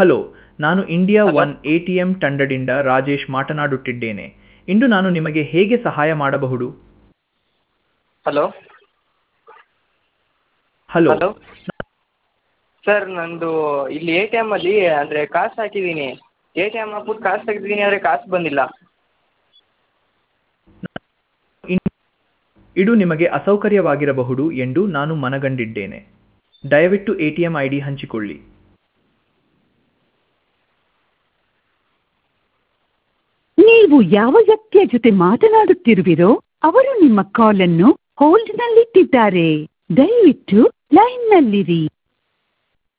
Hello, ನಾನು India hello one ATM ತಂಡದಿಂದ ರಾಜೇಶ್ ಮಾತನಾಡುತ್ತಿದ್ದೇನೆ. ಇಂದು ನಾನು ನಿಮಗೆ ಹೇಗೆ ಸಹಾಯ ಮಾಡಬಹುದು? Hello hello. ಹಲೋ ಸರ್ ನಂದು ಇಲ್ಲಿ ಎ ಟಿ ಎಮ್ಮಲ್ಲಿ ಅಂದರೆ ಕಾಸು ಹಾಕಿದ್ದೀನಿ. ಎ ಟಿ ಎಮ್ ಹಾಕ್ಬಿಟ್ಟು ಕಾಸು ತೆಗ್ದಿದ್ದೀನಿ, ಆದರೆ ಕಾಸು ಬಂದಿಲ್ಲ. ಇದು ನಿಮಗೆ ಅಸೌಕರ್ಯವಾಗಿರಬಹುದು ಎಂದು ನಾನು ಮನಗಂಡಿದ್ದೇನೆ. ದಯವಿಟ್ಟು ಎ.ಟಿ.ಎಂ ಐ ಡಿ ಹಂಚಿಕೊಳ್ಳಿ. ನೀವು ಯಾವ ವ್ಯಕ್ತಿಯ ಜೊತೆ ಮಾತನಾಡುತ್ತಿರುವಿರೋ ಅವರು ನಿಮ್ಮ ಕಾಲನ್ನು ಹೋಲ್ಡ್ನಲ್ಲಿಟ್ಟಿದ್ದಾರೆ. ದಯವಿಟ್ಟು ಲೈನ್ನಲ್ಲಿರಿ.